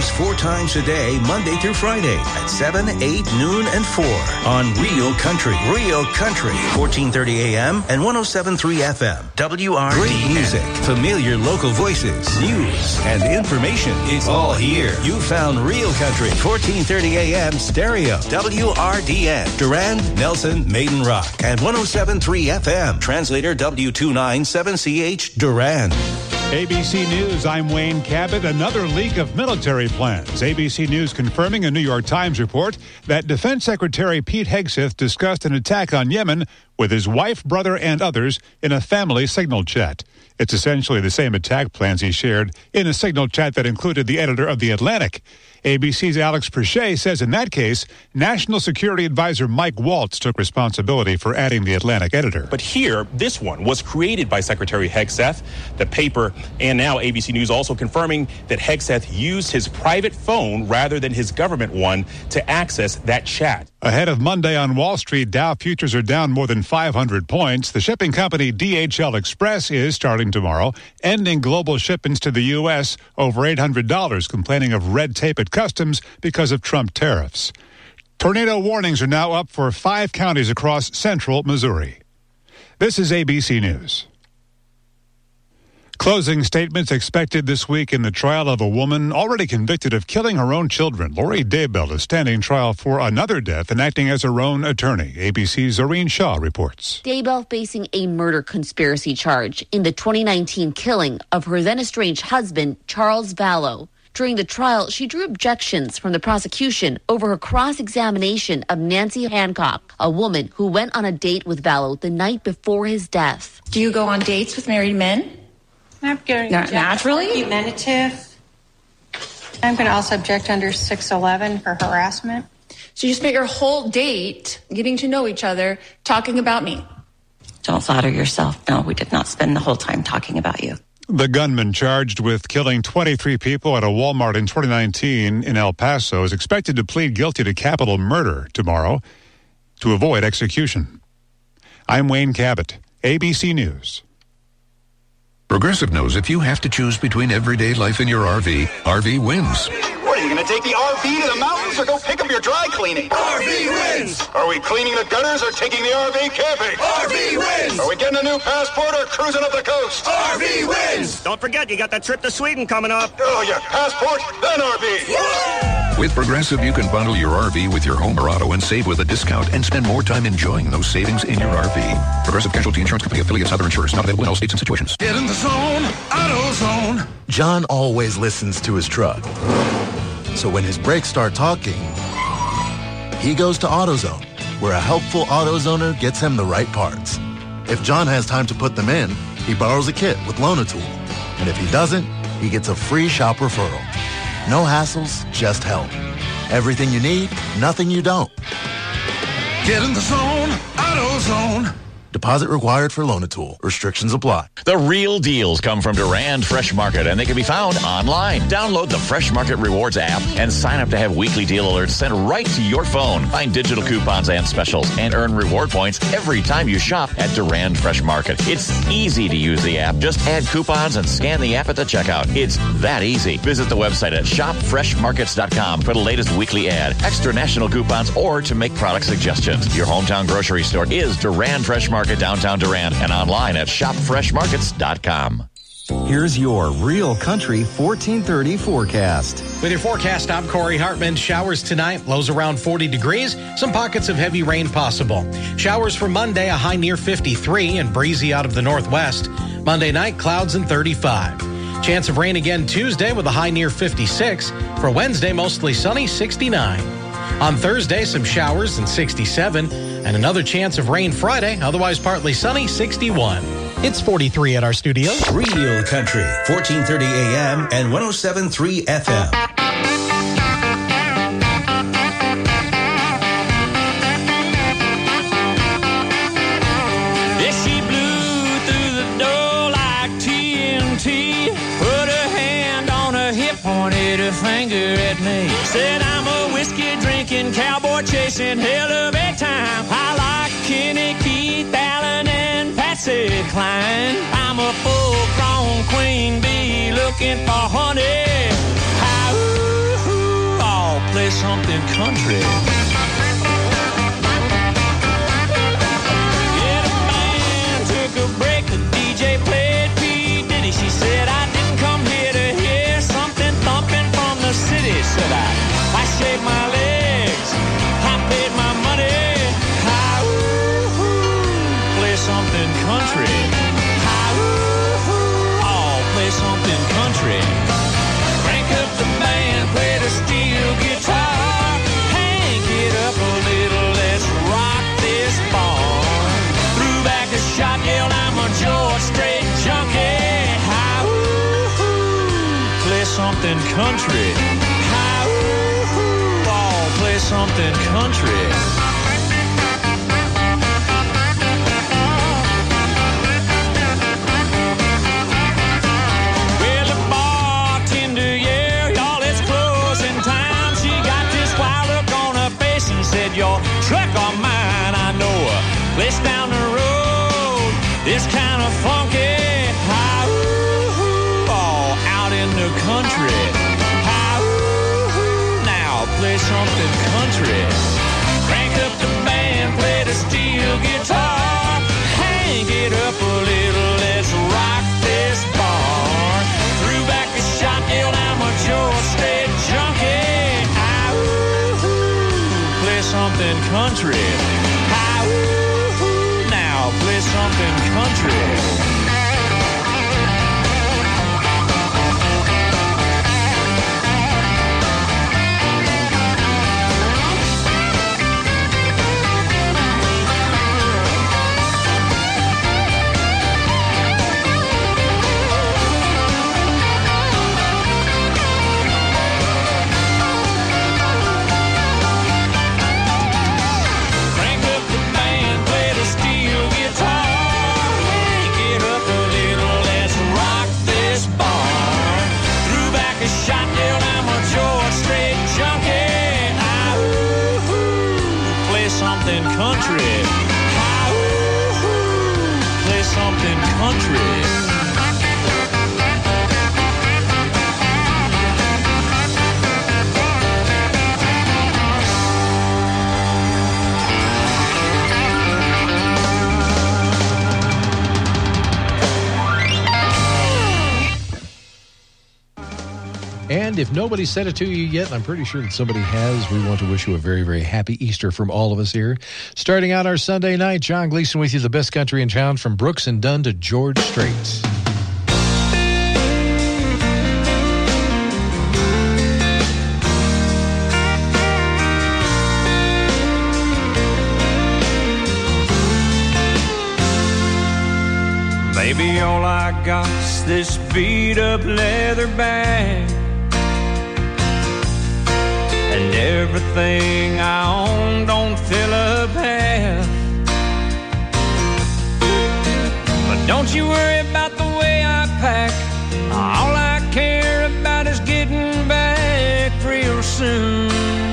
us 4 times a day, Monday through Friday at 7, 8, noon, and 4 on Real Country. Real Country, 1430 AM and 107.3 FM. WRDN. Great music, familiar local voices, news, and information. It's all here. You found Real Country, 1430 AM stereo. WRDN. Durand, Nelson, Maiden Rock, and 107.3 FM. Translator W297CH Durand. ABC News, I'm Wayne Cabot. Another leak of military plans. ABC News confirming a New York Times report that Defense Secretary Pete Hegseth discussed an attack on Yemen with his wife, brother, and others in a family signal chat. It's essentially the same attack plans he shared in a signal chat that included the editor of The Atlantic. ABC's Alex Perche says in that case, National Security Advisor Mike Waltz took responsibility for adding the Atlantic editor. But here, this one was created by Secretary Hegseth, the paper, and now ABC News also confirming that Hegseth used his private phone rather than his government one to access that chat. Ahead of Monday on Wall Street, Dow futures are down more than 500 points. The shipping company DHL Express is starting tomorrow, ending global shipments to the U.S. over $800, complaining of red tape at customs because of Trump tariffs. Tornado warnings are now up for 5 counties across central Missouri. This is ABC News. Closing statements expected this week in the trial of a woman already convicted of killing her own children. Lori Daybell is standing trial for another death and acting as her own attorney. ABC's Zoreen Shaw reports. Daybell facing a murder conspiracy charge in the 2019 killing of her then-estranged husband, Charles Vallow. During the trial, she drew objections from the prosecution over her cross-examination of Nancy Hancock, a woman who went on a date with Vallow the night before his death. Do you go on dates with married men? Naturally? Argumentative. I'm going to also object under 611 for harassment. So you spent your whole date getting to know each other, talking about me. Don't flatter yourself. No, we did not spend the whole time talking about you. The gunman charged with killing 23 people at a Walmart in 2019 in El Paso is expected to plead guilty to capital murder tomorrow to avoid execution. I'm Wayne Cabot, ABC News. Progressive knows if you have to choose between everyday life and your RV wins. What, are you going to take the RV to the mountains or go pick up your dry cleaning? RV wins! Are we cleaning the gutters or taking the RV camping? RV wins! Are we getting a new passport or cruising up the coast? RV wins! Don't forget, you got that trip to Sweden coming up. Oh, yeah, passport, then RV. Yeah! With Progressive, you can bundle your RV with your home or auto and save with a discount and spend more time enjoying those savings in your RV. Progressive Casualty Insurance Company affiliates, other insurers, not available in all states and situations. Get in the zone, AutoZone. John always listens to his truck. So when his brakes start talking, he goes to AutoZone, where a helpful AutoZoner gets him the right parts. If John has time to put them in, he borrows a kit with Loan-A-Tool. And if he doesn't, he gets a free shop referral. No hassles, just help. Everything you need, nothing you don't. Get in the zone, AutoZone. Deposit required for Loan-A-Tool. Restrictions apply. The real deals come from Durand Fresh Market, and they can be found online. Download the Fresh Market Rewards app and sign up to have weekly deal alerts sent right to your phone. Find digital coupons and specials and earn reward points every time you shop at Durand Fresh Market. It's easy to use the app. Just add coupons and scan the app at the checkout. It's that easy. Visit the website at shopfreshmarkets.com for the latest weekly ad, extra national coupons, or to make product suggestions. Your hometown grocery store is Durand Fresh Market, downtown Durand, and online at shopfreshmarkets.com. Here's your Real Country 1430 forecast. With your forecast, I'm Corey Hartman. Showers tonight, lows around 40 degrees. Some pockets of heavy rain possible. Showers for Monday, a high near 53 and breezy out of the northwest. Monday night, clouds and 35. Chance of rain again Tuesday with a high near 56. For Wednesday, mostly sunny, 69. On Thursday, some showers and 67. And another chance of rain Friday, otherwise partly sunny, 61. It's 43 at our studios. Real Country, 1430 AM and 107.3 FM. Yeah, she blew through the door like TNT. Put her hand on her hip, pointed her finger at me. Said, I'm a whiskey-drinking, cowboy-chasing hell of a time. I like Kenny, Keith, Allen, and Patsy Cline. I'm a full-grown queen bee looking for honey. play something country. Yeah, the band took a break, the DJ played P. Diddy. She said, I didn't come here to hear something thumping from the city. Said I shaved my legs, I paid my money. Play something country. Play something country. Crank up the band, play the steel guitar. Hank it up a little, let's rock this barn. Threw back a shot, yelled, I'm a George Strait junkie. Play something country. Play something country. Said your truck or mine, I know a place down the road. It's kind of funky. All out in the country. Now play something country. Crank up the band, play the steel guitar. Hang it up a little, let's rock this barn. Threw back a shot, yelled, I'm a George Strait junkie. Something country. Now play something country. Country. Play something country. And if nobody said it to you yet, and I'm pretty sure that somebody has, we want to wish you a very, very happy Easter from all of us here. Starting out our Sunday night, John Gleason with you, the best country in town, from Brooks and Dunn to George Strait. Baby, all I got's this beat-up leather bag, and everything I own don't fill up half. But don't you worry about the way I pack. All I care about is getting back real soon.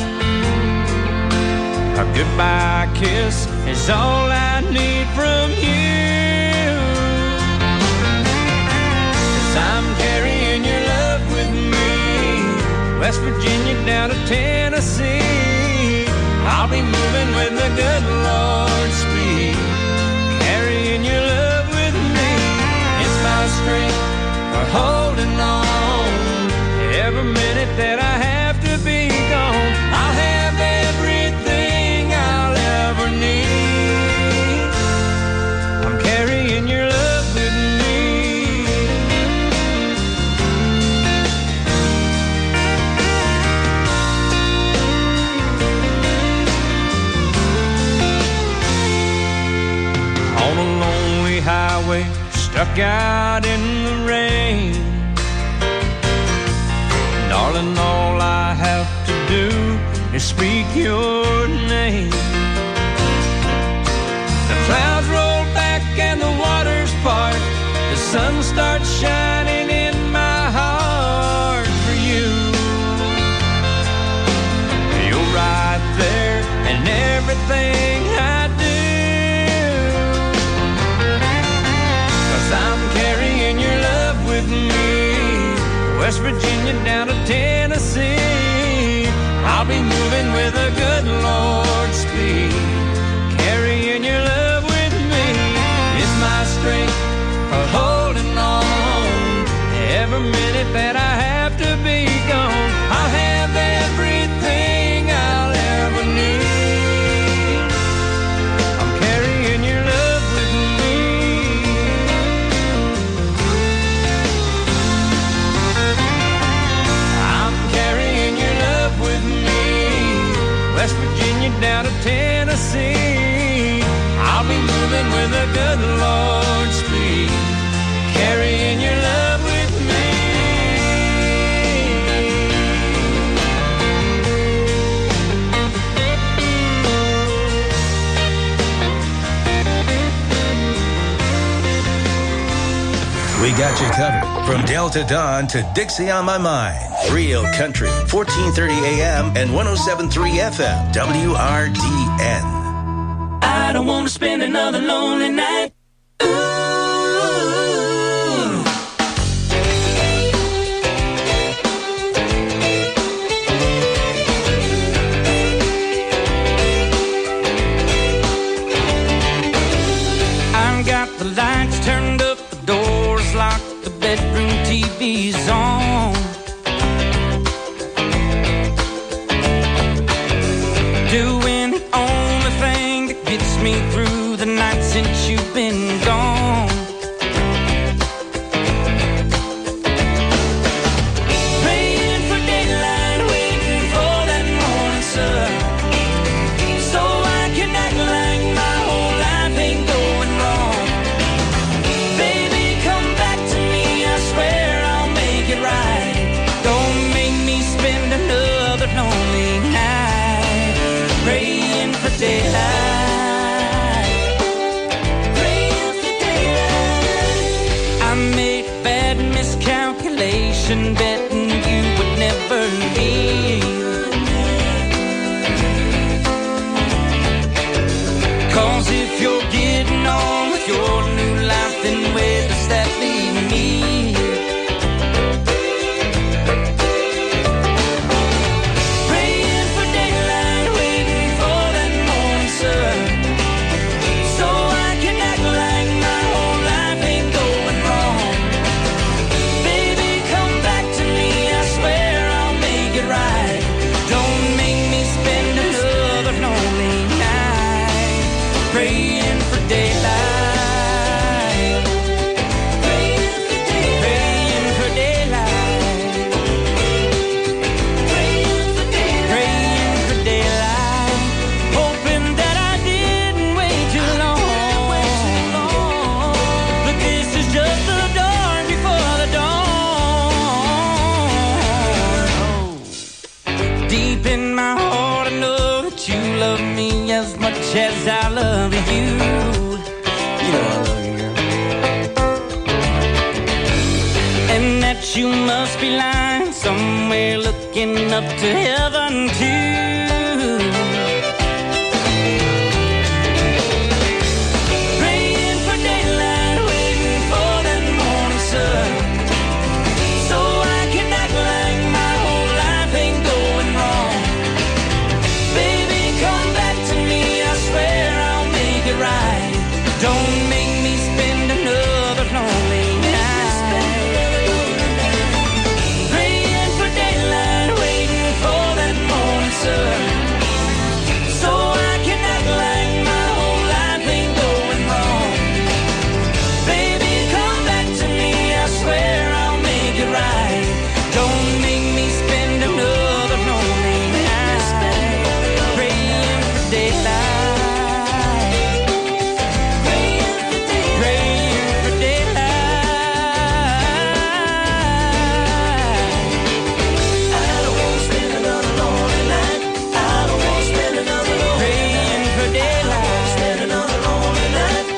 A goodbye kiss is all I need from you. 'Cause I'm carrying your love with me, West Virginia down to Tennessee. I'll be moving with the good Lord's speed, carrying your love with me. It's my strength for holding on. Every minute that I have to be gone, I'll have everything I'll ever need. I'm carrying your love with me. On a lonely highway, stuck out in the rain. Darling, all I have to do is speak your name. The clouds roll back and the waters part. The sun starts shining in my heart for you. You're right there in everything I do. 'Cause I'm carrying your love with me, West Virginia down to Tennessee. I'll I'll be moving with a good Lord's speed. Carrying your love with me is my strength for holding on. Every minute that I have to be gone, I'll have everything I'll ever need. I'm carrying your love with me. I'm carrying your love with me. West Virginia down to Tennessee, I'll be moving with a good Lord's speed. Carrying your love with me. We got you covered from Delta Dawn to Dixie on My Mind. Real Country, 1430 AM and 107.3 FM, WRDN. I don't want to spend another lonely night. I've got the lights turned up, the doors locked, the bedroom TV's on. Doing the only thing that gets me through the night since you've been gone. Praying for daylight, waiting for that morning sun, so I can act like my whole life ain't going wrong. Baby, come back to me, I swear I'll make it right. Don't make me spend another lonely night praying for daylight. Praying for daylight. I made a bad miscalculation, betting you would never leave. 'Cause if you're getting on with your new life, then where does that leave me? Praying for daylight, waiting for that morning sun, so I can act like my whole life ain't going wrong. Baby, come back to me, I swear I'll make it right. Don't make me spend another lonely night praying for daylight. Praying for daylight. Praying for daylight. Praying for daylight. Praying for daylight. Hoping that I didn't wait too long. But this is just the dawn before the dawn. Deep in my heart, I know that you love me as much as I love you. You know I love you, girl. And that you must be lying somewhere looking up to heaven too. Praying for daylight, waiting for that morning sun, so I can act like my whole life ain't going wrong. Baby, come back to me, I swear I'll make it right. Don't make me spend another lonely night praying for daylight, waiting for that morning sun, so I can act like my whole life ain't going wrong. Baby, come back to me, I swear I'll make it right. Don't make me spend another lonely night praying for daylight. Praying for daylight. Praying for daylight. I don't want to spend another lonely night. I don't want to spend another lonely praying for daylight. Spend another lonely night.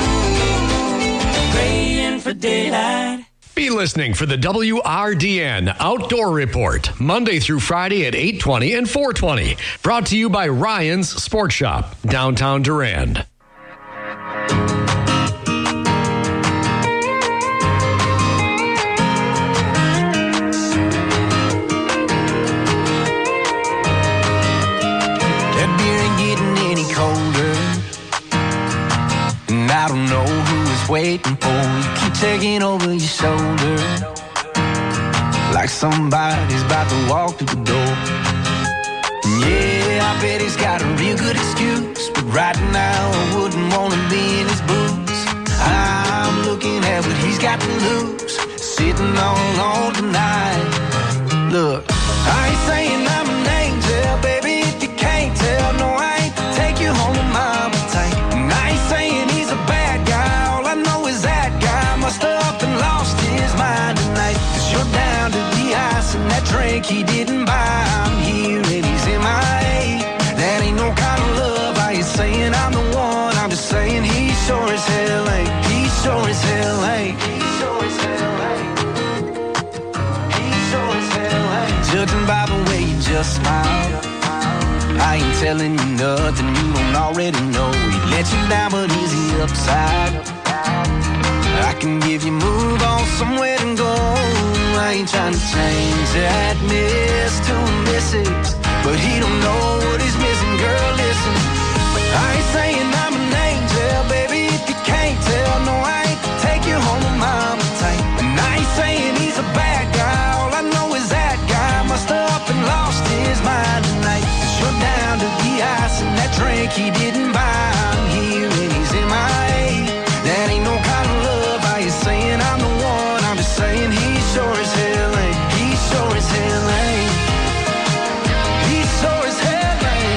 Praying for daylight. Be listening for the WRDN Outdoor Report, Monday through Friday at 8:20 and 4:20. Brought to you by Ryan's Sports Shop, downtown Durand. waiting for. You keep taking over your shoulder, like somebody's about to walk through the door. Yeah, I bet he's got a real good excuse, but right now I wouldn't want to be in his boots. I'm looking at what he's got to lose, sitting all alone tonight. Look, I ain't saying I'm an angel, baby, if you can't tell. No, I ain't to take you home to mama tight. And I ain't saying he's a bad guy, all I know is that guy must have up and lost his mind tonight. 'Cause you're down to the ice and that drink he didn't buy. I'm here and he's MIA. That ain't no kind of love. I ain't saying I'm the one, I'm just saying he sure as hell ain't. He sure as hell ain't. He sure as hell ain't. He sure as hell ain't. Judging by the way you just smile, I ain't telling you nothing you don't already know. He let you down, but is he upside? I can give you move on somewhere to go. I ain't trying to change that miss to a misses, but he don't know what he's missing, girl, listen. I ain't saying I'm an angel, baby, if you can't tell. No, I ain't to take you home to mama tight. And I ain't saying he's a bad guy, all I know is that guy must have up and lost his mind tonight. 'Cause you're down to the ice and that drink he didn't buy. I'm here and he's MIA. That ain't no kind of love. I ain't saying I'm the one, I'm just saying he sure as hell ain't. He sure as hell ain't. He sure as hell ain't.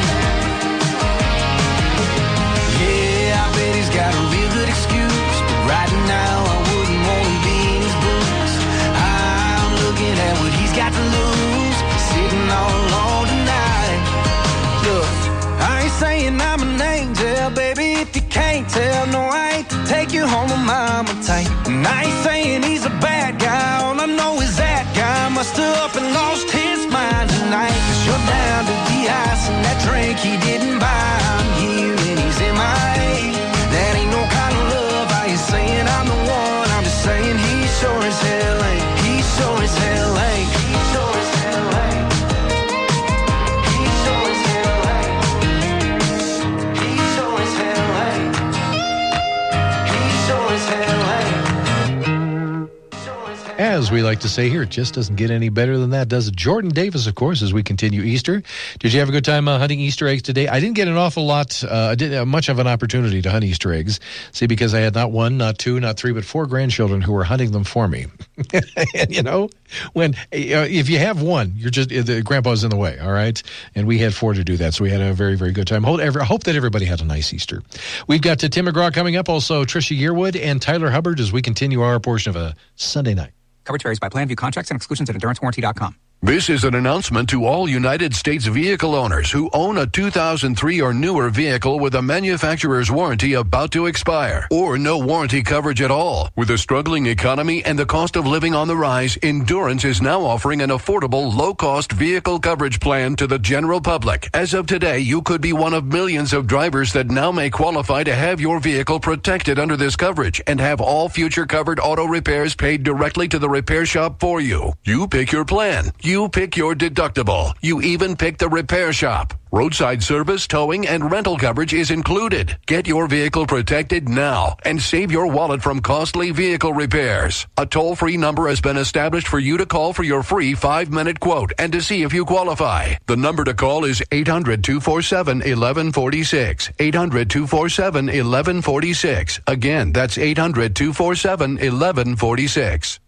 Yeah, I bet he's got a real good excuse, but right now I wouldn't want to be in his boots. I'm looking at what he's got to lose, sitting all alone tonight. Look, I ain't saying I'm an angel, baby, if you can't tell. No, I ain't to take you home to mama tight. And I ain't saying he's a bad guy, all I know is that guy must have up and lost his mind tonight. 'Cause you're down to the ice and that drink he didn't buy. I'm here and he's MIA. That ain't no kind of love. I ain't saying I'm the one, I'm just saying he sure as hell ain't. He sure as hell ain't. He sure as hell ain't. He sure as hell ain't. He sure as hell ain't. He sure as hell ain't. As we like to say here, it just doesn't get any better than that, does it? Jordan Davis, of course, as we continue Easter. Did you have a good time hunting Easter eggs today? I didn't get an awful lot, didn't have much of an opportunity to hunt Easter eggs. See, because I had not one, not two, not three, but 4 grandchildren who were hunting them for me. And, you know, when if you have one, you're just, the grandpa's in the way, all right? And we had 4 to do that, so we had a very, very good time. I hope that everybody had a nice Easter. We've got Tim McGraw coming up, also Tricia Yearwood and Tyler Hubbard as we continue our portion of a Sunday night. Coverage varies by plan, view contracts and exclusions at EnduranceWarranty.com. This is an announcement to all United States vehicle owners who own a 2003 or newer vehicle with a manufacturer's warranty about to expire, or no warranty coverage at all. With a struggling economy and the cost of living on the rise, Endurance is now offering an affordable, low-cost vehicle coverage plan to the general public. As of today, you could be one of millions of drivers that now may qualify to have your vehicle protected under this coverage and have all future covered auto repairs paid directly to the repair shop for you. You pick your plan. You pick your deductible. You even pick the repair shop. Roadside service, towing, and rental coverage is included. Get your vehicle protected now and save your wallet from costly vehicle repairs. A toll-free number has been established for you to call for your free 5-minute quote and to see if you qualify. The number to call is 800-247-1146. 800-247-1146. Again, that's 800-247-1146.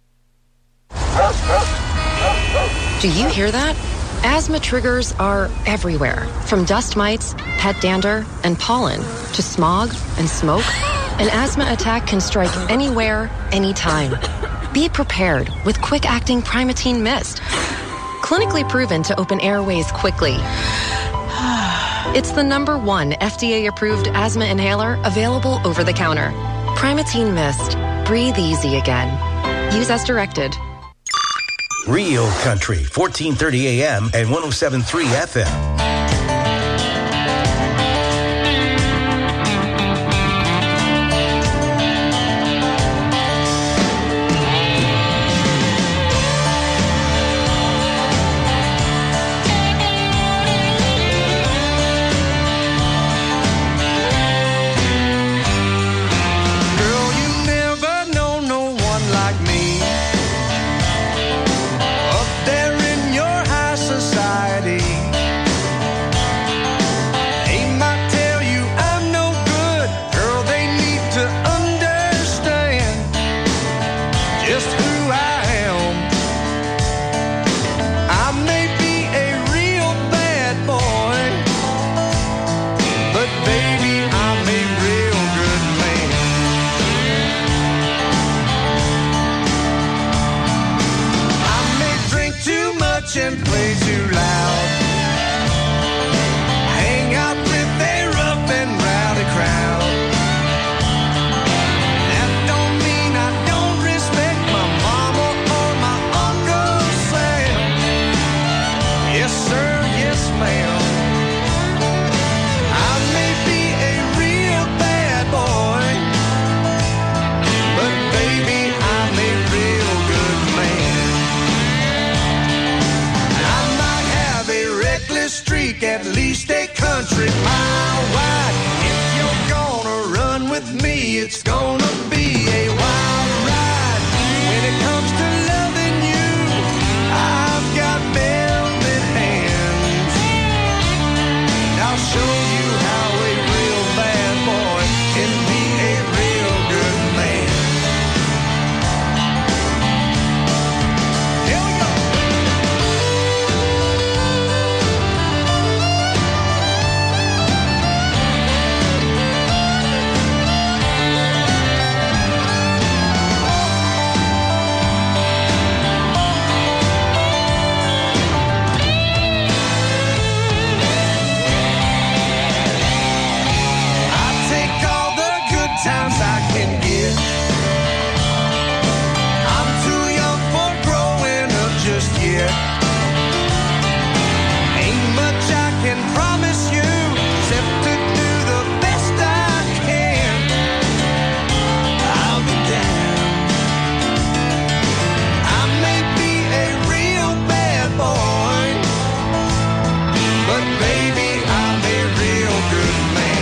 Do you hear that? Asthma triggers are everywhere, from dust mites, pet dander, and pollen, to smog and smoke. An asthma attack can strike anywhere, anytime. Be prepared with quick-acting Primatene Mist. Clinically proven to open airways quickly. It's the #1 FDA-approved asthma inhaler available over the counter. Primatene Mist. Breathe easy again. Use as directed. Real Country, 1430 AM and 107.3 FM. Girl, you never week, at least a country mile wide. If you're gonna run with me, it's gonna be a wild ride. When it comes to loving you, I've got velvet hands. I'll show you how a real bad boy can be a real good man. Here we go. Times I can get. I'm too young for growing up just yet. Ain't much I can promise you except to do the best I can. I'll be damned. I may be a real bad boy, but baby, I'm a real good man.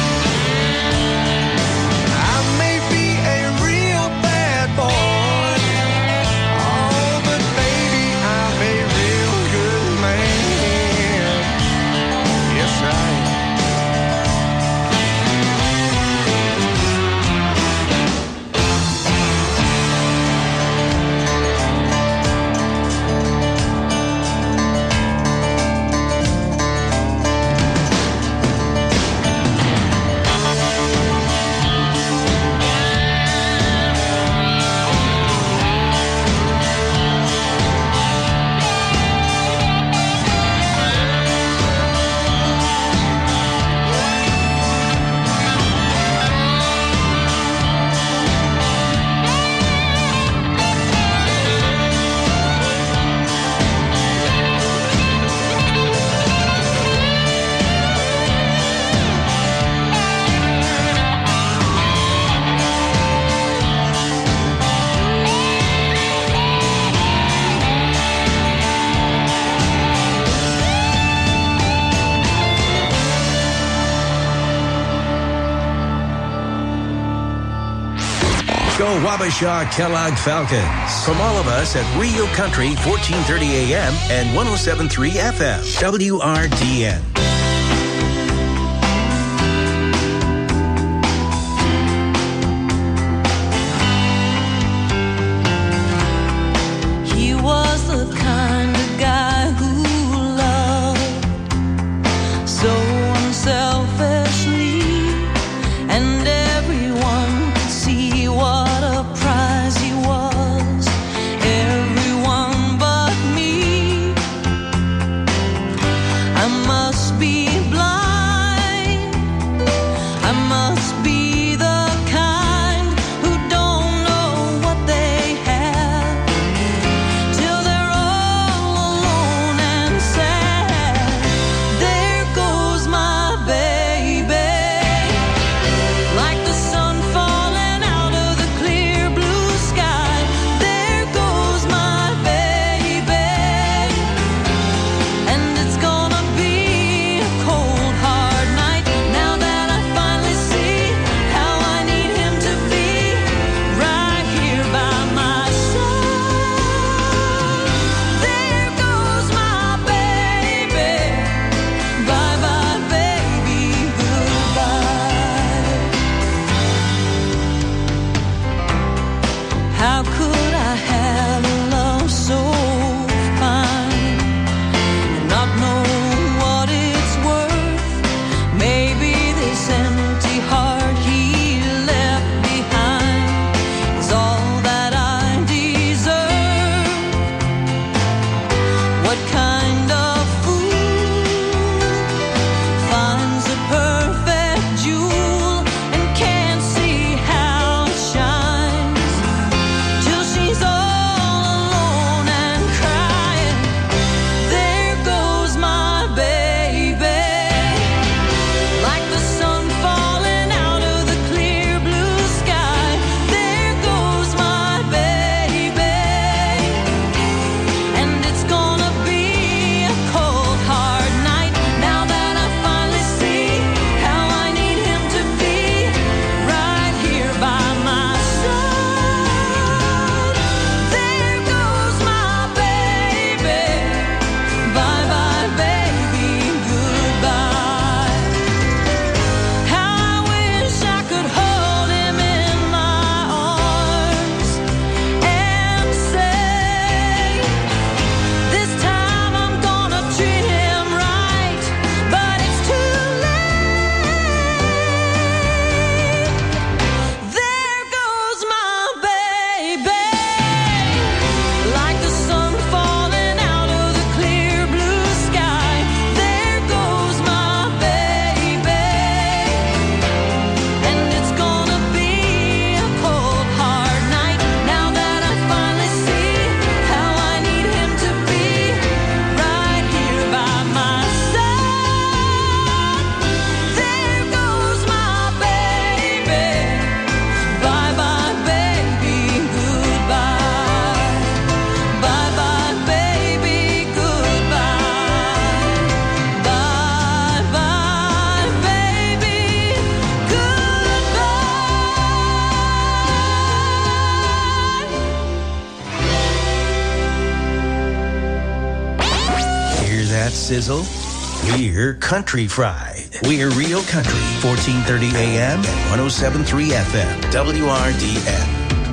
Go Wabasha Kellogg Falcons. From all of us at Rio Country, 1430 AM and 107.3 FM. WRDN. He was the kind of guy who loved so unselfishly, and everyone could see what a prize he was. Everyone but me. I must be blind. I must be the kind who don't know what they have till they're all alone and sad. There goes my baby, like the sun falling out of the clear blue sky. There goes my baby, and it's gonna be a cold sizzle. We're country fried. We're Real Country, 1430 AM and 107.3 FM, WRDN.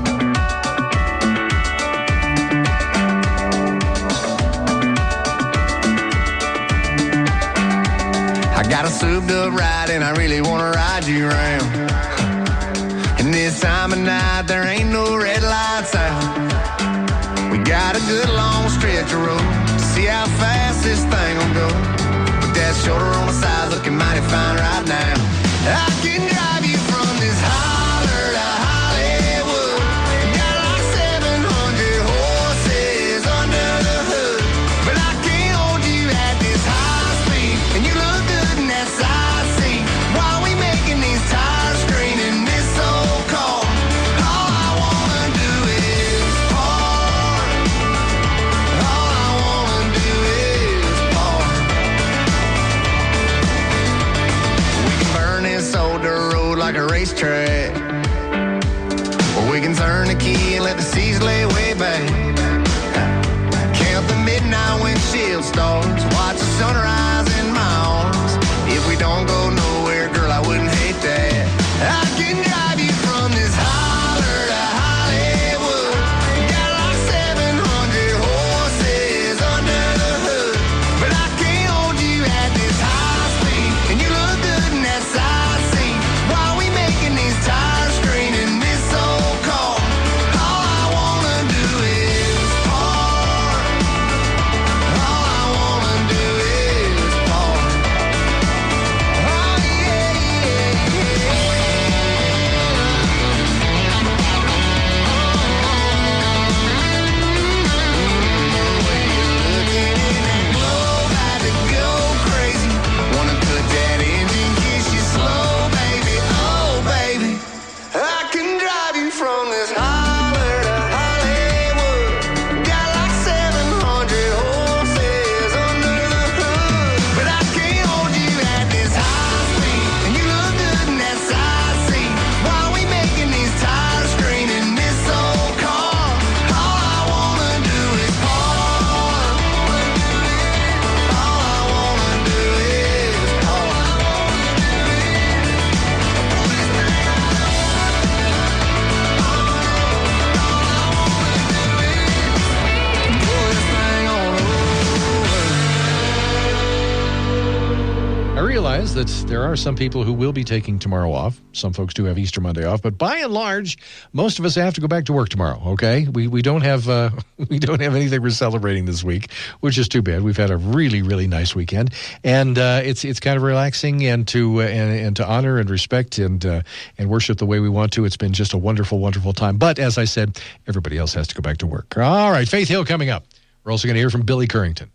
I got a souped up ride and I really want to ride you around. And this time of night there ain't no red lights out. We got a good long stretch of road to see how fast this thing will go. With that shoulder on the side looking mighty fine right now. I can drive you from this holler to Hollywood. Got like 700 horses under the hood. But I can't hold you at this high speed. And you look good in that side seat. While we making these tires scream in this old car. All I wanna do is park. All I wanna do is park. We can burn this old dirt road like a racetrack. Or we can turn the key and let the seas lay way back. Count the midnight windshield stars. Watch the sunrise in my arms. If we don't go nowhere, girl, I wouldn't hate that. I can drive you from this holler to Hollywood. Got like 700 horses under the hood. But I can't hold you at this high speed. And you look good in that side seat. While we making these tires scream in this old car. All I wanna do is park. All I wanna do is park. Oh yeah, yeah, yeah. Looking in that globe, had to go crazy. Wanna put that engine, kiss you slow, baby. Oh, baby. I can drive you from this holler to Hollywood. Got like 700 horses under the hood. But I can't hold you at this high speed. And you look good in that side seat. While we making these tires scream in this old car. All I wanna do is park. All I wanna do is park. Pull this thing on over. I realize that there are some people who will be taking tomorrow off. Some folks do have Easter Monday off, but by and large, most of us have to go back to work tomorrow. Okay, we don't have we don't have anything we're celebrating this week, which is too bad. We've had a really nice weekend, and it's kind of relaxing and to honor and respect and worship the way we want to. It's been just a wonderful time. But as I said, everybody else has to go back to work. All right, Faith Hill coming up. We're also going to hear from Billy Currington.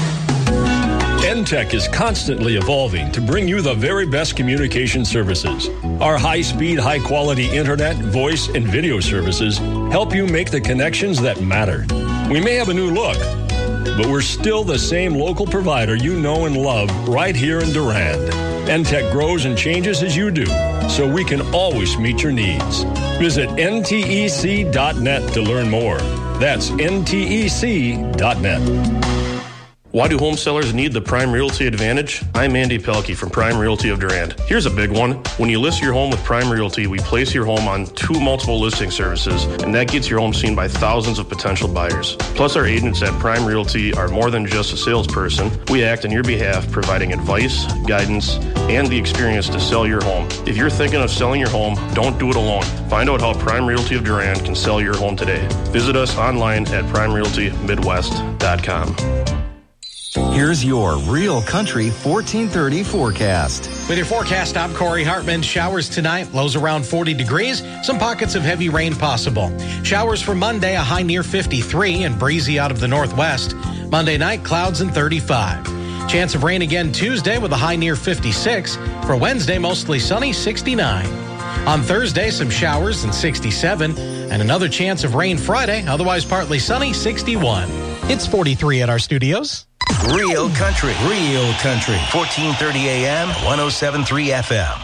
NTEC is constantly evolving to bring you the very best communication services. Our high-speed, high-quality internet, voice, and video services help you make the connections that matter. We may have a new look, but we're still the same local provider you know and love right here in Durand. NTEC grows and changes as you do, so we can always meet your needs. Visit ntec.net to learn more. That's ntec.net. Why do home sellers need the Prime Realty Advantage? I'm Andy Pelkey from Prime Realty of Durand. Here's a big one. When you list your home with Prime Realty, we place your home on 2 multiple listing services, and that gets your home seen by thousands of potential buyers. Plus, our agents at Prime Realty are more than just a salesperson. We act on your behalf, providing advice, guidance, and the experience to sell your home. If you're thinking of selling your home, don't do it alone. Find out how Prime Realty of Durand can sell your home today. Visit us online at primerealtymidwest.com. Here's your Real Country 1430 forecast. With your forecast, I'm Corey Hartman. Showers tonight, lows around 40 degrees. Some pockets of heavy rain possible. Showers for Monday, a high near 53 and breezy out of the northwest. Monday night, clouds and 35. Chance of rain again Tuesday with a high near 56. For Wednesday, mostly sunny, 69. On Thursday, some showers and 67. And another chance of rain Friday, otherwise partly sunny, 61. It's 43 at our studios. Real Country, 1430 AM, 107.3 FM.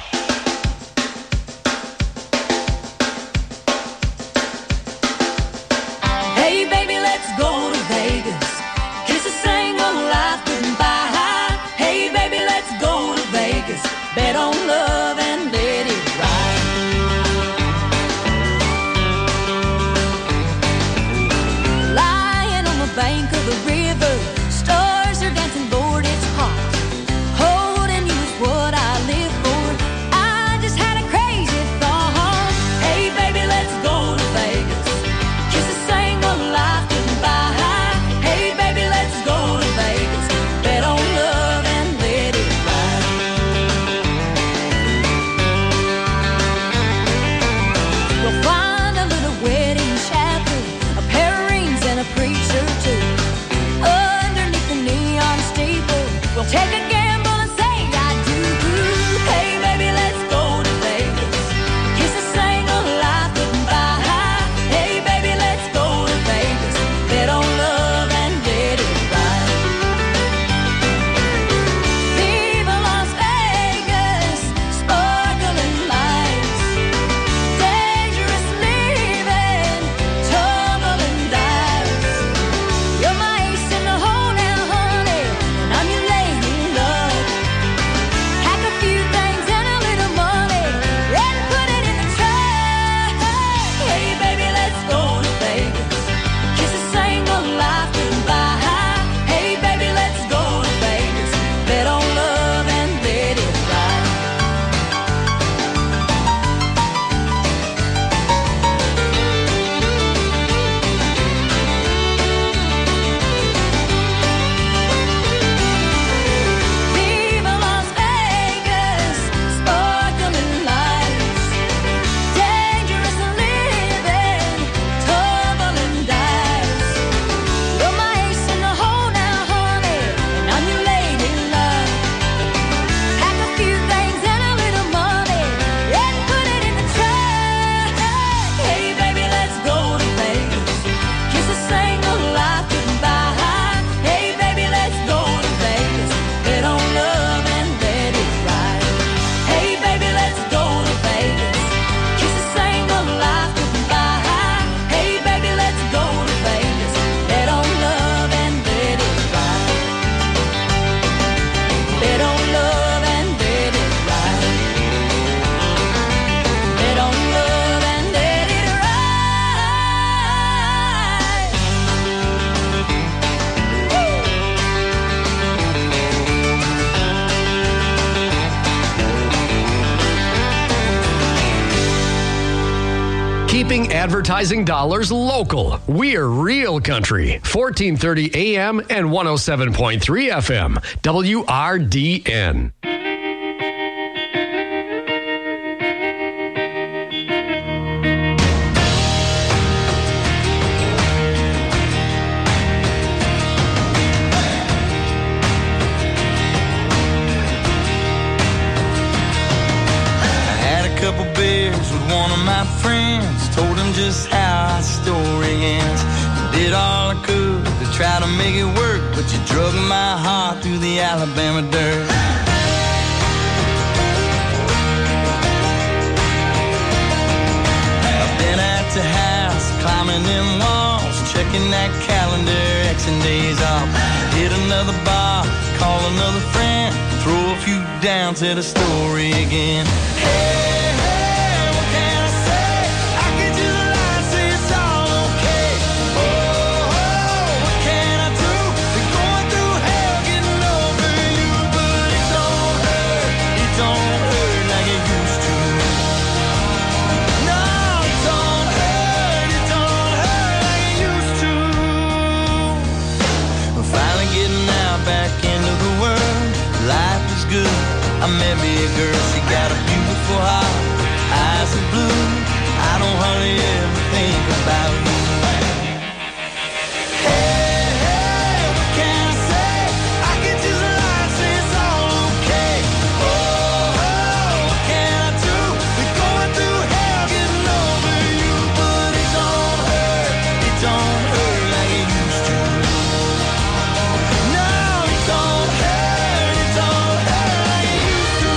Hey, baby, let's go to Vegas. Kiss a single life goodbye. Bet on love and let it ride. Lying on the bank of the river, stars are dancing, Lord, it's hot. Holding you is what I live for. I just had a crazy thought. Hey, baby, let's go to Vegas. Kiss a single life goodbye. Hey, baby, let's go to Vegas. Bet on love and let it ride. We'll find a little wedding chapel, a pair of rings and a preacher too. Underneath the neon steeple, we'll take a gamble and say I do. Hey, baby, let's go to Vegas. Kiss a single life goodbye. Hey, baby, let's go to Vegas. Bet on love and let it ride. Viva Las Vegas, sparkling lights, dangerous living, tumbling dice. You're my ace in the hole now, honey, and I'm your lady love. Pack a few things and a little money, and put it in the trash. Hey, baby, let's go to Vegas. Kiss a single life goodbye. Hey, baby, let's go to Vegas. Bet on love and let it ride. Viva Las Vegas, sparkling lights, dangerous living, tumbling dice. You're my ace in the hole now, honey, and I'm your lady love. Pack a few things and a little money, and put it in the trash. Hey, baby, let's go to Vegas. Kiss a single life goodbye. Hey, baby, let's go to Vegas. Bet on love and let it ride. Hey, baby, let's go to Vegas. Kiss a single life goodbye. Hey, baby, let's go to Vegas. Bet on love and let it ride. Bet on love and let it ride. Bet on love and let it ride. Keeping advertising dollars local. We're Real Country, 1430 AM and 107.3 FM, WRDN. I had a couple beers with one of my friends, told him just how our story ends. Did all I could to try to make it work, but you drug my heart through the Alabama dirt. I've been at the house, climbing them walls, checking that calendar, Xing days off. Hit another bar, call another friend, throw a few down to the story again. Hey, hey, what can I say? I get to the line, say it's all okay. Oh, oh, what can I do? Been going through hell, getting over you, but it don't hurt like it used to. No, it don't hurt like it used to. We're finally getting out back into the world. Life is good. I met me a girl, she got a beautiful heart, eyes of blue. I don't hardly ever think about you. Hey, hey, what can I say? I get to the line, say it's all okay. Oh, oh, what can I do? We're going through hell, getting over you, but it don't hurt like it used to. No, it don't hurt like it used to.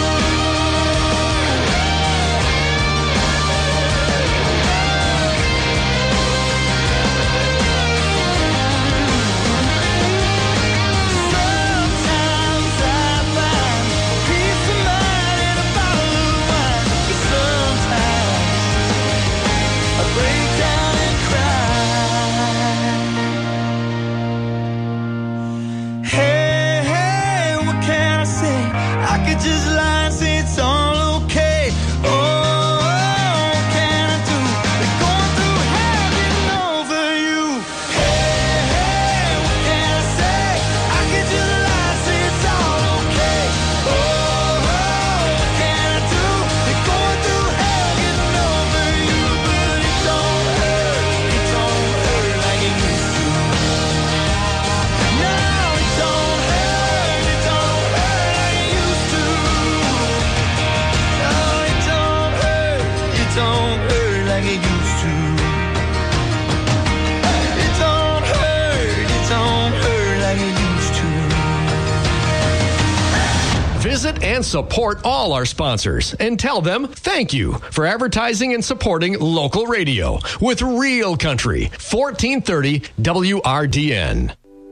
could just lie and say it's all okay. Oh, what can I do? They're going through hell getting over you. Hey, hey, what can I say? I could just lie and say it's all okay. Oh, what can I do? They're going through hell getting over you, but it don't hurt like it used to. No, it don't hurt like it used to. No, it don't hurt like it used to. It don't hurt like it used to. Visit and support all our sponsors and tell them thank you for advertising and supporting local radio with Real Country, 1430 WRDN.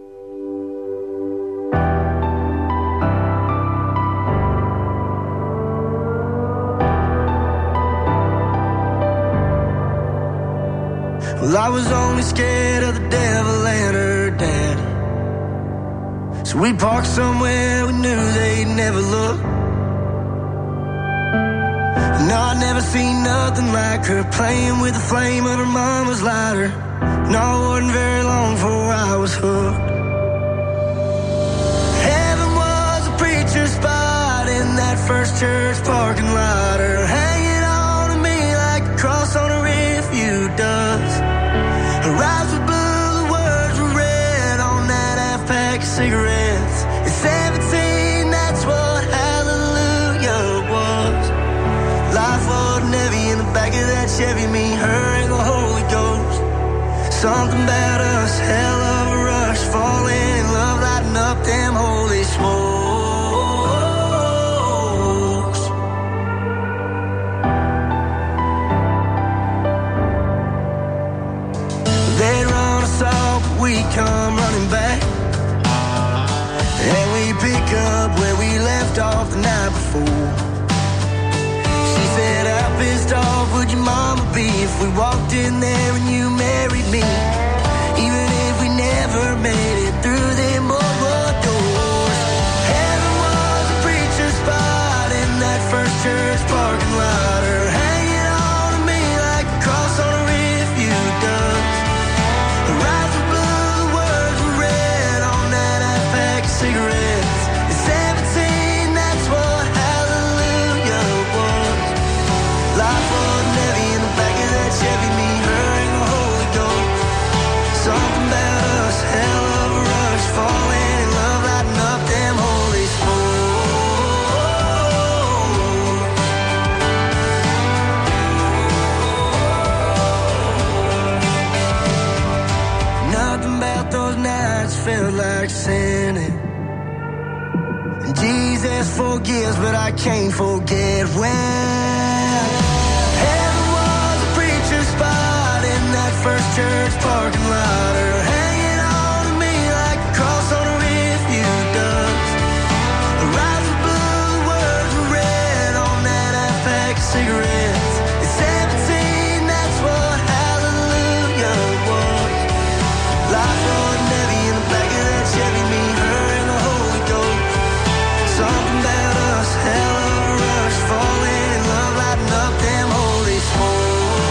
Well, I was only scared of the devil and her dad. So we parked somewhere we knew they'd never look. No, I'd never seen nothing like her, playing with the flame of her mama's lighter. No, it wasn't very long before I was hooked. Heaven was a preacher's spot in that first church parking lot. Her hanging on to me like a cross on a refuge does. Her eyes were blue, the words were red on that half-pack of cigarettes. At 17, that's what hallelujah was. Life wasn't heavy in the back of that Chevy, me, her, and the Holy Ghost. Something about us, hell of a rush, falling in love, lighting up them holy smokes. They run us off, we come running back, and we pick up where we left off the night before. She said, how pissed off would your mama be if we walked in there and you married me? Even if we never made it through them boardwalk doors. Heaven was a preacher's spot in that first church parking lot. Her hanging on to me like a cross on a refuge does. Her eyes were blue, the words were red on that half-pack of cigarettes. At 17, that's what hallelujah was. Life wasn't heavy in the back of that Chevy, me, her, and the Holy Ghost. Something about us, hell of a rush, falling in love, lighting up them holy smokes. Nothing about those nights felt like sinning. And Jesus forgives, but I can't forget when. Heaven was a preacher's spot in that first church parking lot. Her hanging on to me like a cross on a refuge does. Her eyes were blue, the words were red on that half-pack of cigarettes. At 17, that's what hallelujah was. Life wasn't heavy in the back of that Chevy, me, her, and the Holy Ghost. Something about us, hell of a rush, falling in love, lighting up them holy smokes.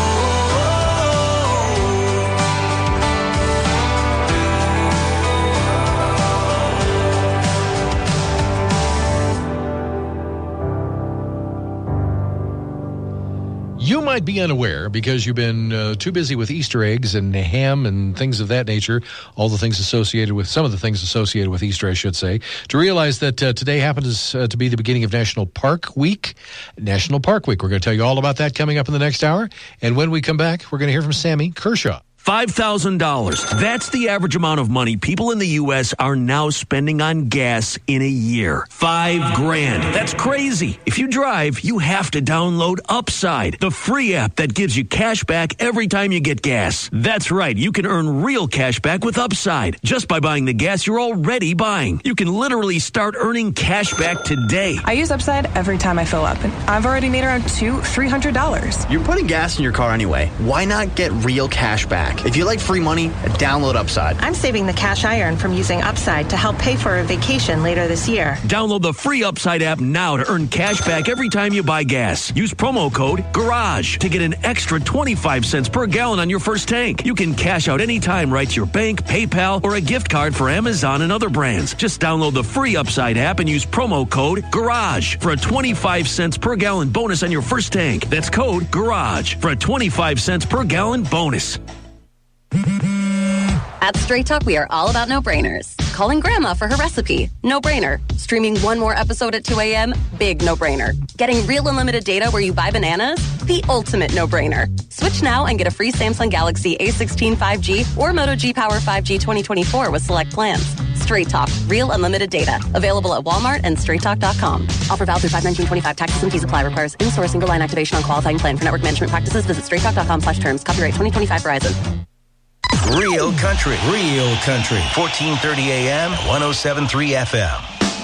You might be unaware because you've been too busy with Easter eggs and ham and things of that nature, all the things associated with, some of the things associated with Easter, I should say, to realize that today happens to be the beginning of National Park Week. National Park Week. We're going to tell you all about that coming up in the next hour. And when we come back, we're going to hear from Sammy Kershaw. $5,000. That's the average amount of money people in the U.S. are now spending on gas in a year. $5,000. That's crazy. If you drive, you have to download Upside, the free app that gives you cash back every time you get gas. That's right. You can earn real cash back with Upside just by buying the gas you're already buying. You can literally start earning cash back today. I use Upside every time I fill up, and I've already made around $300. You're putting gas in your car anyway. Why not get real cash back? back. If you like free money, download Upside. I'm saving the cash I earn from using Upside to help pay for a vacation later this year. Download the free Upside app now to earn cash back every time you buy gas. Use promo code GARAGE to get an extra 25 cents per gallon on your first tank. You can cash out anytime right to your bank, PayPal, or a gift card for Amazon and other brands. Just download the free Upside app and use promo code GARAGE for a 25 cents per gallon bonus on your first tank. That's code GARAGE for a 25 cents per gallon bonus. At Straight Talk, we are all about no-brainers. Calling Grandma for her recipe, no-brainer. Streaming one more episode at 2 a.m., big no-brainer. Getting real unlimited data where you buy bananas, the ultimate no-brainer. Switch now and get a free Samsung Galaxy A16 5G or Moto G Power 5G 2024 with select plans. Straight Talk, real unlimited data. Available at Walmart and straighttalk.com. Offer valid through 5/19/25. Taxes and fees apply. Requires in-source single line activation on qualifying plan. For network management practices, visit straighttalk.com/terms. Copyright 2025 Verizon. Real Country, 1430 AM, 107.3 FM.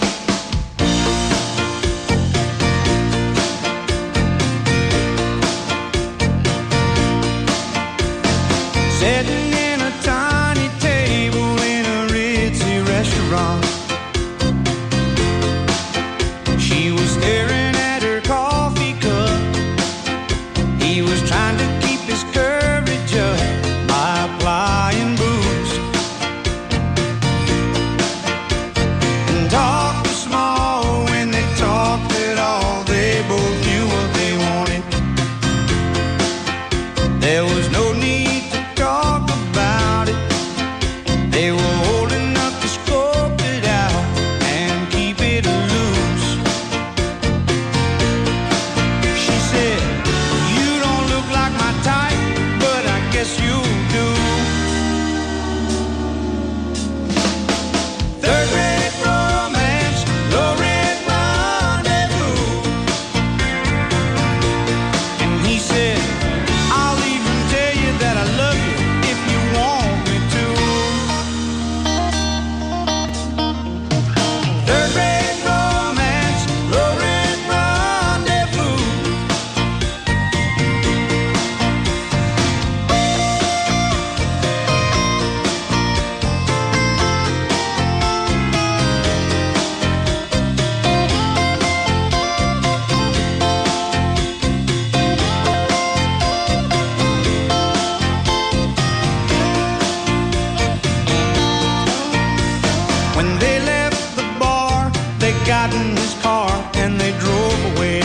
Sitting in a tiny table in a ritzy restaurant. She was staring at her coffee cup. He was trying to keep his courage up by applying booze. And talk was small when they talked at all. They both knew what they wanted. There was no need to talk about it. They were old enough to scope it out and keep it loose. She said, "You don't look like my type, but I guess you do." Third rate romance, low rent rendezvous. And he said, "I'll even tell you that I love you if you want me to." Third rate romance, low rent rendezvous. When they left the bar, they got in his car and they drove away.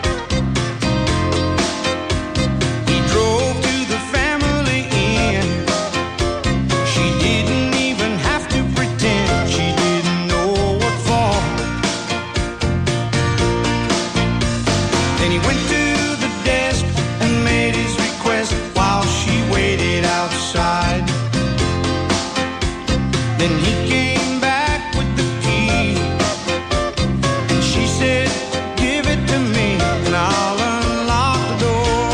He drove to the family inn. She didn't even have to pretend she didn't know what for. Then he went to the desk and made his request while she waited outside. Then he came back with the key, and she said, "Give it to me and I'll unlock the door."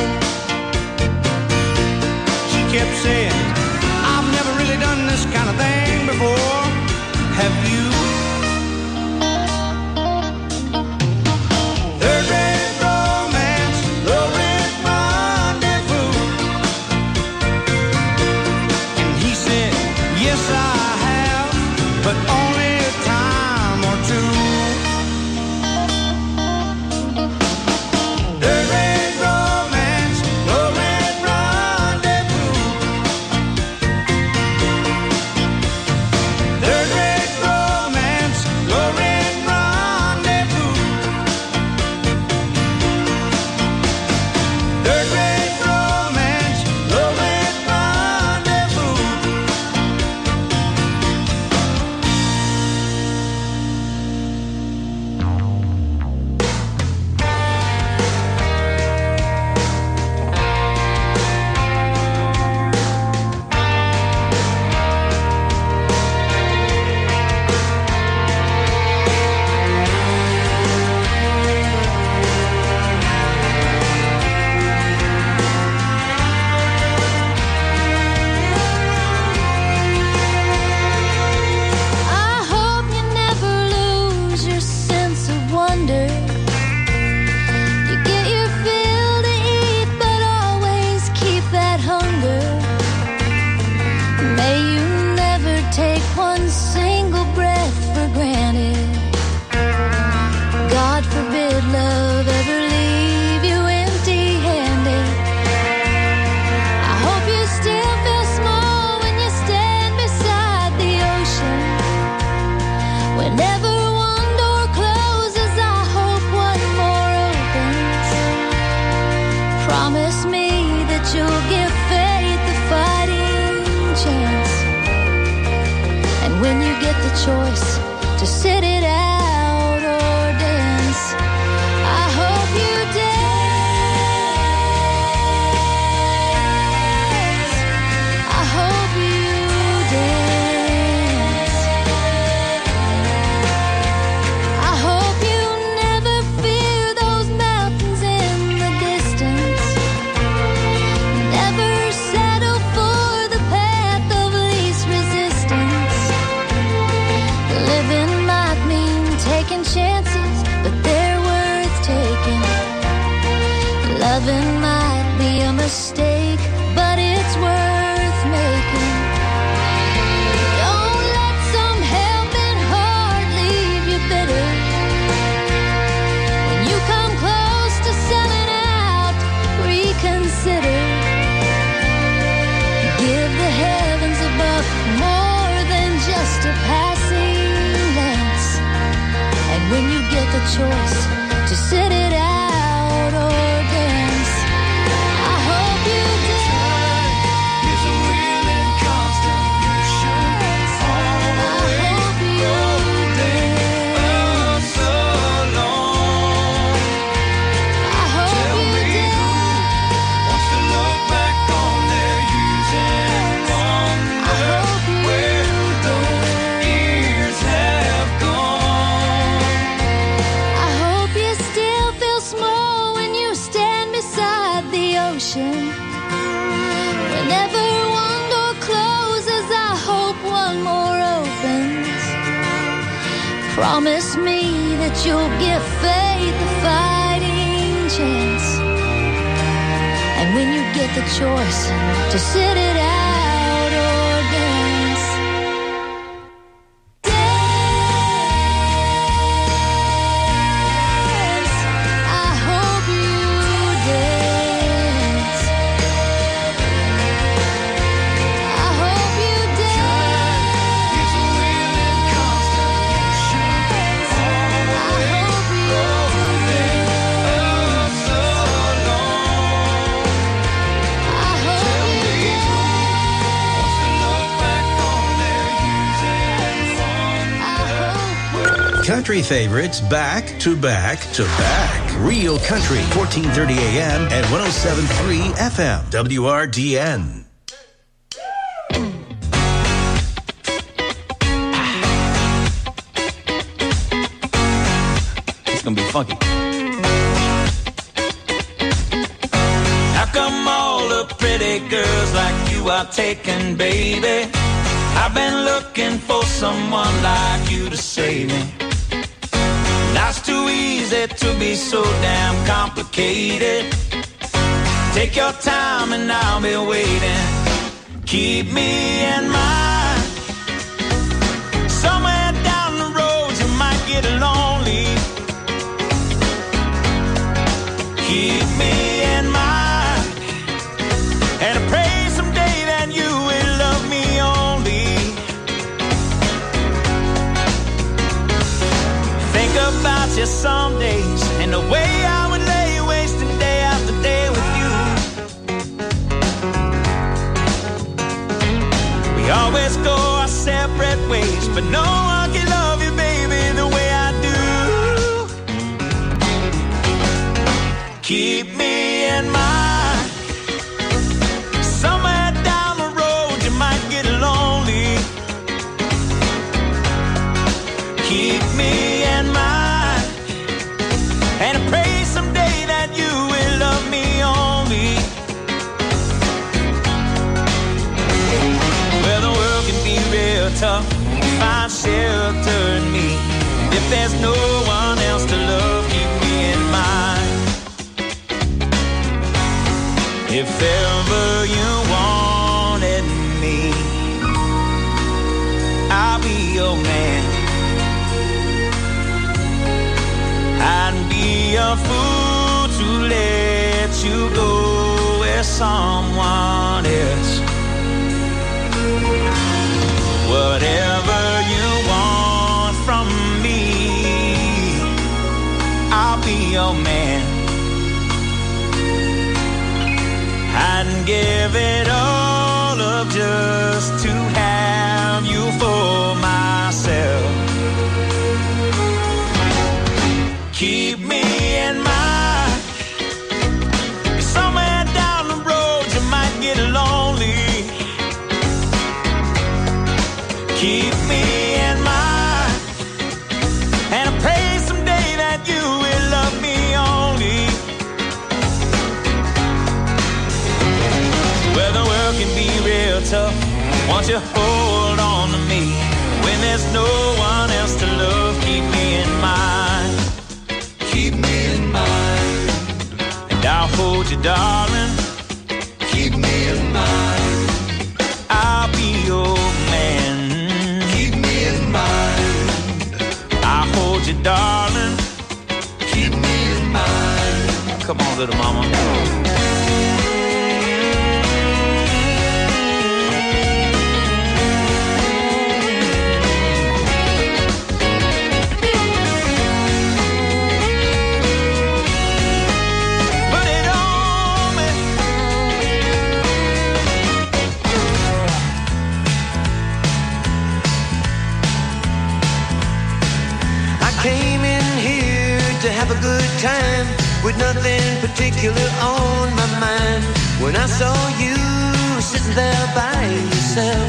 She kept saying, "I've never really done this kind of thing before. Have you?" Third rate romance. get the choice to sit it out or dance, I hope you dance. I hope you dance. I hope you never fear those mountains in the distance. Never settle for the path of least resistance. Living might mean taking chances, but they're worth taking. Loving might be a mistake, but it's worth making. Don't let some helping heart leave you bitter. When you come close to selling out, reconsider. Give the heavens above more than just a passing glance. And when you get the choice to sit it out or dance, I hope you dance. It's a real and constant motion. I hope you dance. So long. I hope you dance. Wants to look back on their years and wonder where those years have gone. I hope you still feel small when you stand beside the ocean. Whenever one door closes, I hope one more opens. Promise me that you'll give faith a fighting chance. And when you get the choice to sit it out or dance, dance. I hope you dance. I hope you dance. It's a real and constant motion. I hope you dance. So long. I hope you dance. Wants to look back on their years and wonder. Country favorites back to back to back. Real Country, 1430 AM and 107.3 FM. WRDN. It's gonna be funky. How come all the pretty girls like you are taken, baby? I've been looking for someone like you to save me. Life's too easy to be so damn complicated. Take your time and I'll be waiting. Keep me in mind. Somewhere down the road you might get lonely. Keep me in mind. And I pray someday that you will love me only. Think about you some days and the way I would lay wasting day after day with you. We always go our separate ways, but no one can love you, baby, the way I do. Keep me in mind. Somewhere down the road you might get lonely. Keep me in mind. And I pray someday that you will love me only. Well, the world can be real tough. Find shelter in me. If there's no one else to love, keep me in mind. If ever you wanted me, I'll be your man. I'd be a fool to let you go with someone else. Whatever you want from me, I'll be your man. I'd give it all up just to have you for myself. keep me in mind. Somewhere down the road you might get lonely. Keep me in mind, and I pray someday that you will love me only. Well, the world can be real tough. Won't you hold on to me when there's no one else to love? Keep me in mind. Keep me in mind. And I'll hold you, darling. Keep me in mind. I'll be your man. Keep me in mind. I'll hold you, darling. Keep me in mind. Come on, little mama. Have a good time with nothing particular on my mind. When I saw you sitting there by yourself,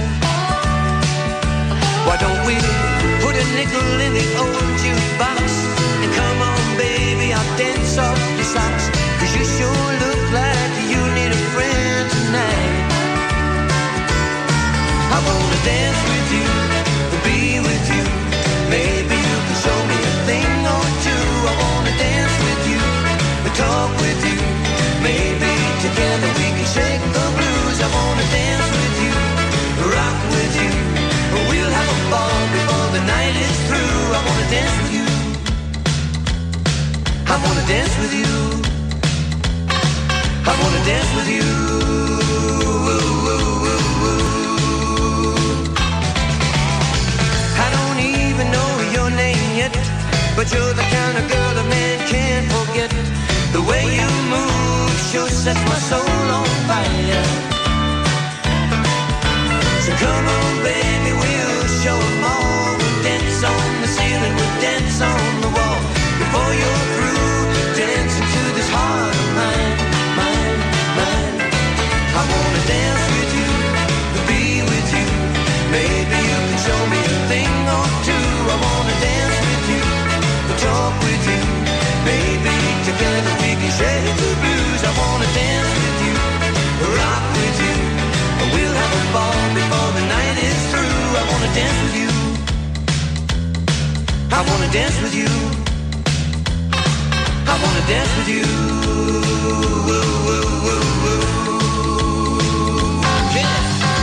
why don't we put a nickel in the old jukebox and come on, baby, I'll dance off your socks. 'Cause you sure look like you need a friend tonight. I wanna dance with you, be with you. Maybe you can show me a thing or two. I wanna dance with you, talk with you. Maybe together we can shake the blues. I wanna dance with you, rock with you. We'll have a ball before the night is through. I wanna dance with you. I wanna dance with you. I wanna dance with you. I don't even know your name yet, but you're the kind of girl a man can't forget. The way you move sure sets my soul on fire. So come on, baby, we'll show 'em all. We'll dance on the ceiling, we'll dance on the wall. Before you're through dancing to this heart of mine, mine, mine. I wanna dance with you, be with you. Maybe you can show me a thing or two. I wanna dance with you, talk with you. Maybe together we can shake the blues. I wanna dance with you, rock with you. We'll have a ball before the night is through. I wanna dance with you. I wanna dance with you. I wanna dance with you. Yeah.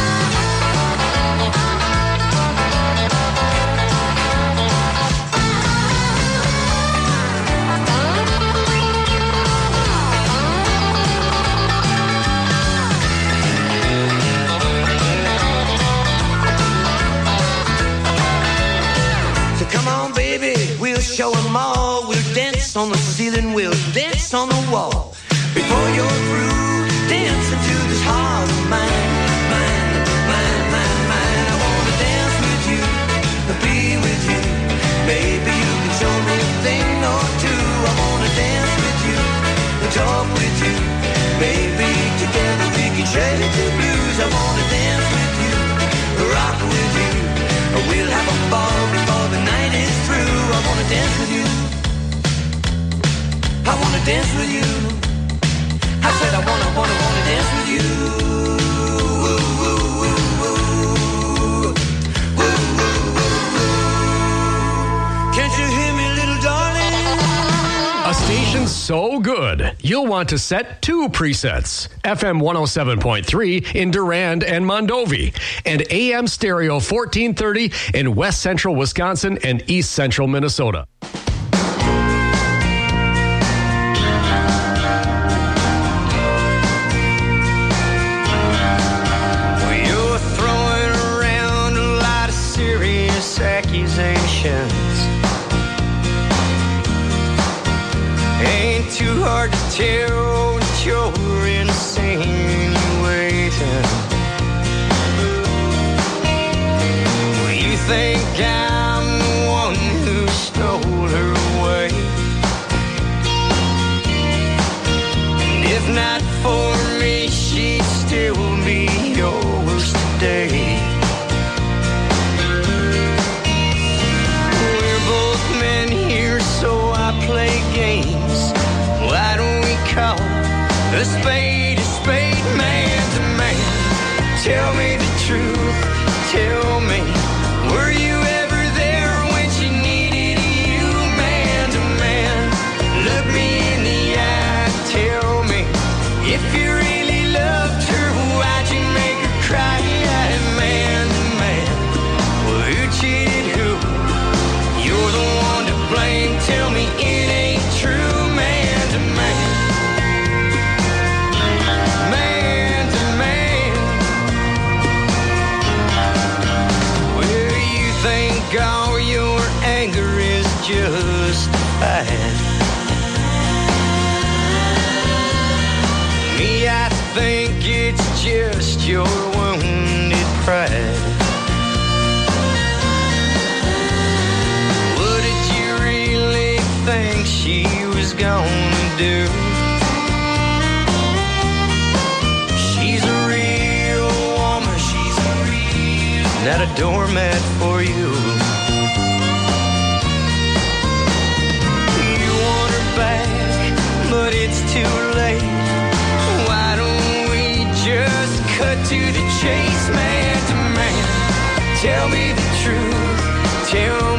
Come on, baby, we'll show 'em all. We'll dance on the ceiling, we'll dance on the wall. Before you're through dancing to this heart of mine, mine, mine, mine, mine. I wanna dance with you, be with you. Maybe you can show me a thing or two. I wanna dance with you, talk with you. Maybe together we can shake the blues. I wanna dance with you, rock with you. We'll have a ball before the night is through. I wanna dance with you. I wanna dance with you. I said I wanna dance with you. Can't you hear me, little darling? A station so good, you'll want to set 2 presets. FM 107.3 in Durand and Mondovi, and AM stereo 1430 in West Central Wisconsin and East Central Minnesota. Well, you're throwing around a lot of serious accusations. Ain't too hard to tell that you're insinuating. Well, you think I'm the one who stole her away. A spade, man to man. Tell me the truth, tell me, were you ever there when she needed you, man to man? Look me in the eye, tell me, if you really loved her, why'd you make her cry, man to man? Well, who cheated who? You're the one to blame, tell me it ain't true, man to man. Man to man. Well, you think all your anger is justified. Me, I think it's just your wounded pride. What did you really think she was gonna do? She's a real woman, she's a real, not a doormat for you. You want her back, but it's too late. Why don't we just cut to the chase, man to man? Tell me the truth, tell